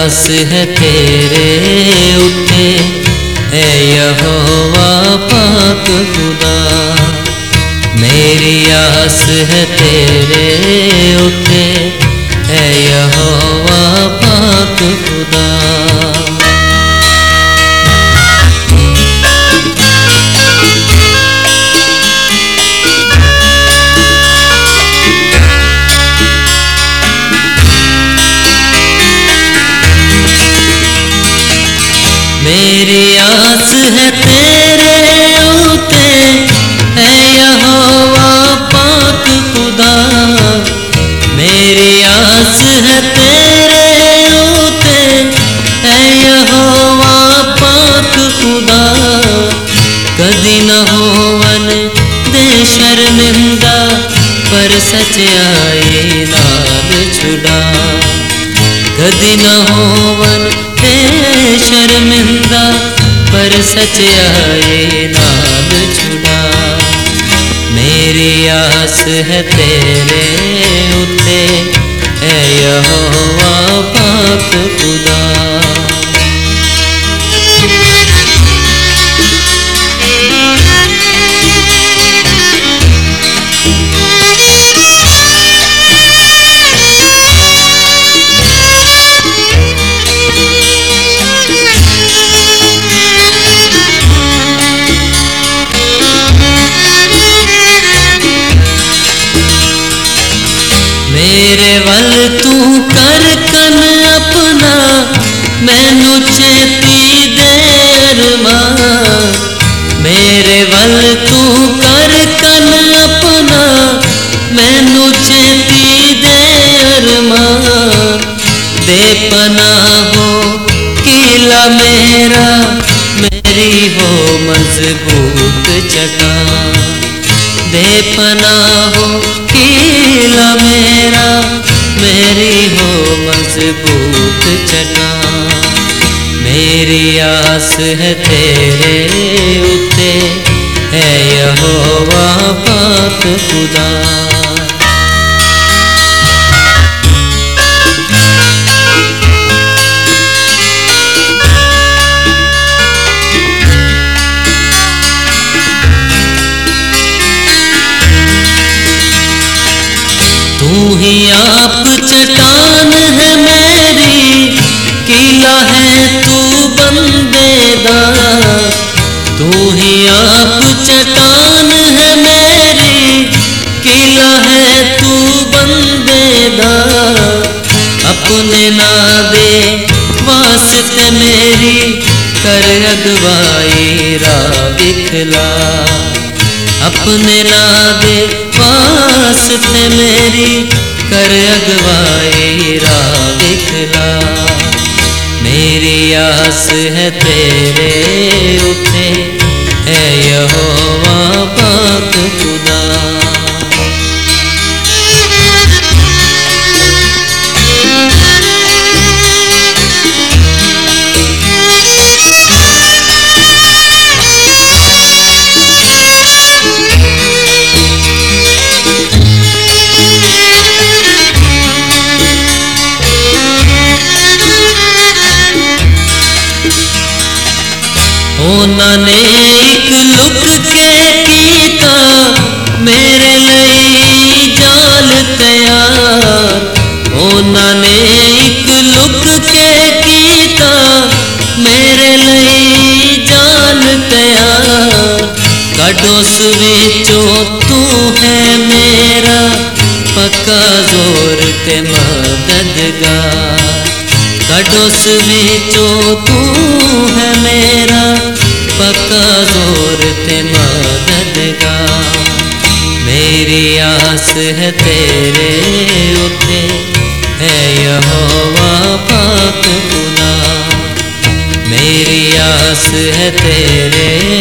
आस है तेरे उते है यहोवा पाक खुदा। मेरी आस है तेरे उते है यहोवा पाक खुदा। मेरी आस है तेरे उते है यहोवा पाक खुदा। मेरी आस है तेरे उते है यहोवा पाक खुदा। कदी न होवन दे शर्मिंदा पर सच्चाई नाल छुड़ा। कदी न होवन शर्मिंदा पर सच्चाई नाल छुड़ा। मेरी आस है तेरे उते है यहोवा पाक खुदा। मेरे वल तू कर कन अपना मैनू चेती दे अरमान। मेरे वल तू कर कन अपना मैनू चेती दे अरमान। दे पनाहो किला मेरा मेरी हो मजबूत चट्टान। दे पनाहो किला मेरा मेरी हो मजबूत चट्टान। मेरी आस है तेरे उते है यहोवा पाक खुदा। तू ही आप चट्टान है मेरी किला है तू बंदेदार। तू ही आप चट्टान है मेरी किला है तू बंदेदार। अपने ना दे वास्ते मेरी कर अगवाई राह दिखला। अपने ना दे वास्ते मेरी कर अगवाई राह दिखला। मेरी आस है तेरे उते है यहोवा पाक खुदा। उन्होंने एक लुक के कीता मेरे लिए जाल तैयार। उन्होंने एक लुक के कीता मेरे लिए जाल तैयार। कड़ोस विचों तू है मेरा पक्का जोर ते मददगार। कड़ोस विचों तू है मेरा पक्का जोर ते मददगार। मेरी आस है तेरे उते है यहोवा पाक खुदा। मेरी आस है तेरे